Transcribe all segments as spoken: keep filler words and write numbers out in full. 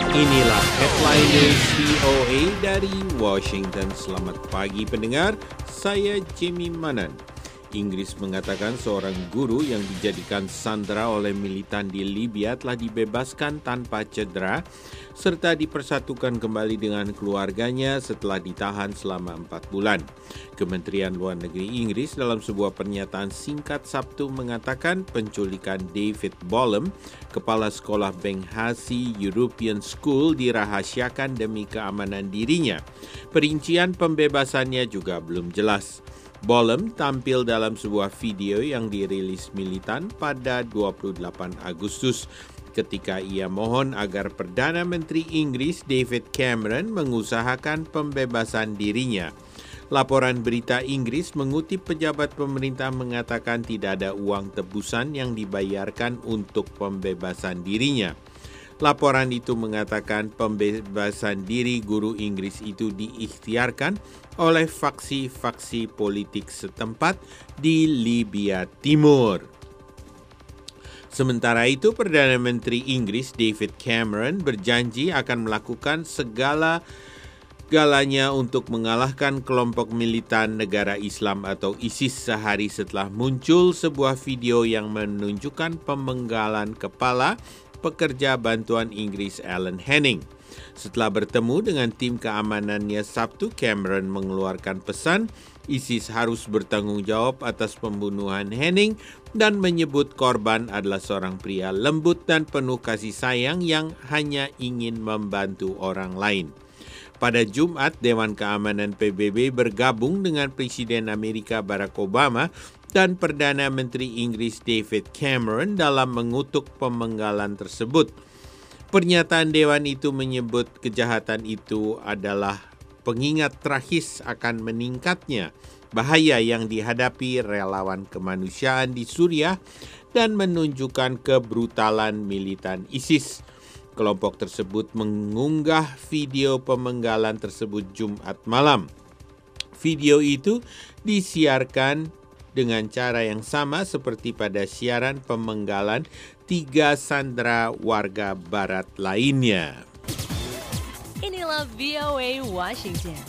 Inilah headline news V O A dari Washington. Selamat pagi pendengar, saya Jamie Manan. Inggris mengatakan seorang guru yang dijadikan sandera oleh militan di Libya telah dibebaskan tanpa cedera serta dipersatukan kembali dengan keluarganya setelah ditahan selama empat bulan. Kementerian Luar Negeri Inggris dalam sebuah pernyataan singkat Sabtu mengatakan penculikan David Bolam, kepala sekolah Benghazi European School, dirahasiakan demi keamanan dirinya. Perincian pembebasannya juga belum jelas. Bolam tampil dalam sebuah video yang dirilis militan pada dua puluh delapan Agustus ketika ia mohon agar Perdana Menteri Inggris David Cameron mengusahakan pembebasan dirinya. Laporan berita Inggris mengutip pejabat pemerintah mengatakan tidak ada uang tebusan yang dibayarkan untuk pembebasan dirinya. Laporan itu mengatakan pembebasan diri guru Inggris itu diikhtiarkan oleh faksi-faksi politik setempat di Libya Timur. Sementara itu, Perdana Menteri Inggris David Cameron berjanji akan melakukan segala galanya untuk mengalahkan kelompok militan negara Islam atau ISIS sehari setelah muncul sebuah video yang menunjukkan pemenggalan kepala pekerja bantuan Inggris Alan Henning. Setelah bertemu dengan tim keamanannya Sabtu, Cameron mengeluarkan pesan ISIS harus bertanggung jawab atas pembunuhan Henning dan menyebut korban adalah seorang pria lembut dan penuh kasih sayang yang hanya ingin membantu orang lain. Pada Jumat, Dewan Keamanan P B B bergabung dengan Presiden Amerika Barack Obama dan Perdana Menteri Inggris David Cameron dalam mengutuk pemenggalan tersebut. Pernyataan Dewan itu menyebut kejahatan itu adalah pengingat tragis akan meningkatnya bahaya yang dihadapi relawan kemanusiaan di Suriah dan menunjukkan kebrutalan militan ISIS. Kelompok tersebut mengunggah video pemenggalan tersebut Jumat malam. Video itu disiarkan dengan cara yang sama seperti pada siaran pemenggalan tiga sandera warga barat lainnya. Inilah V O A Washington.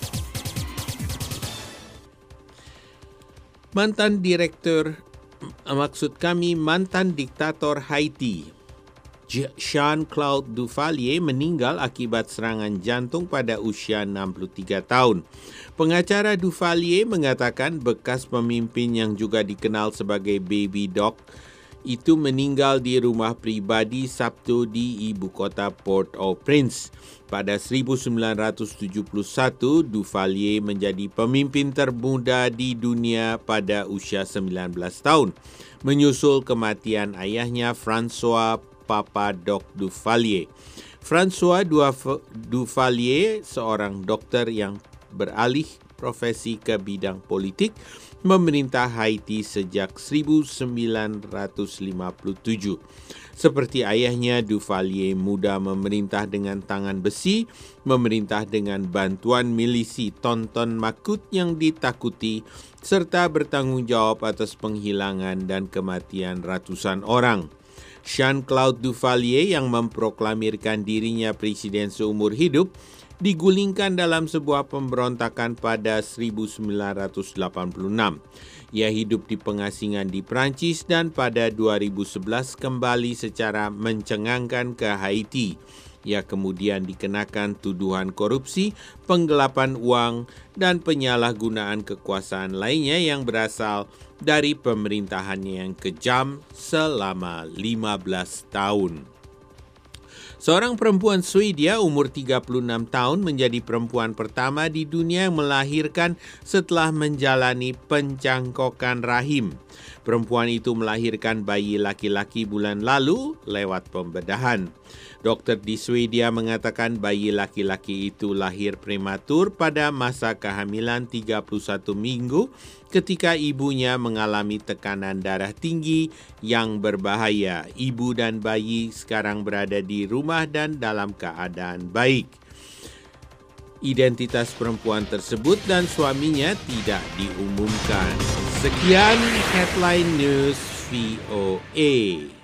Mantan direktur, maksud kami mantan diktator Haiti, Jean-Claude Duvalier meninggal akibat serangan jantung pada usia enam puluh tiga tahun. Pengacara Duvalier mengatakan bekas pemimpin yang juga dikenal sebagai Baby Doc itu meninggal di rumah pribadi Sabtu di ibu kota Port-au-Prince. Pada seribu sembilan ratus tujuh puluh satu, Duvalier menjadi pemimpin termuda di dunia pada usia sembilan belas tahun, menyusul kematian ayahnya François Papa Doc Duvalier. François Duvalier, seorang dokter yang beralih profesi ke bidang politik, memerintah Haiti sejak seribu sembilan ratus lima puluh tujuh. Seperti ayahnya, Duvalier muda memerintah dengan tangan besi, memerintah dengan bantuan milisi Tonton Makut yang ditakuti, serta bertanggung jawab atas penghilangan dan kematian ratusan orang. Jean-Claude Duvalier yang memproklamirkan dirinya presiden seumur hidup digulingkan dalam sebuah pemberontakan pada seribu sembilan ratus delapan puluh enam. Ia hidup di pengasingan di Prancis dan pada dua ribu sebelas kembali secara mencengangkan ke Haiti. Ia kemudian dikenakan tuduhan korupsi, penggelapan uang, dan penyalahgunaan kekuasaan lainnya yang berasal dari pemerintahannya yang kejam selama lima belas tahun. Seorang perempuan Swedia umur tiga puluh enam tahun menjadi perempuan pertama di dunia yang melahirkan setelah menjalani pencangkokan rahim. Perempuan itu melahirkan bayi laki-laki bulan lalu lewat pembedahan. Dokter di Swedia mengatakan bayi laki-laki itu lahir prematur pada masa kehamilan tiga puluh satu minggu ketika ibunya mengalami tekanan darah tinggi yang berbahaya. Ibu dan bayi sekarang berada di rumah dan dalam keadaan baik. Identitas perempuan tersebut dan suaminya tidak diumumkan. Sekian Headline News V O A.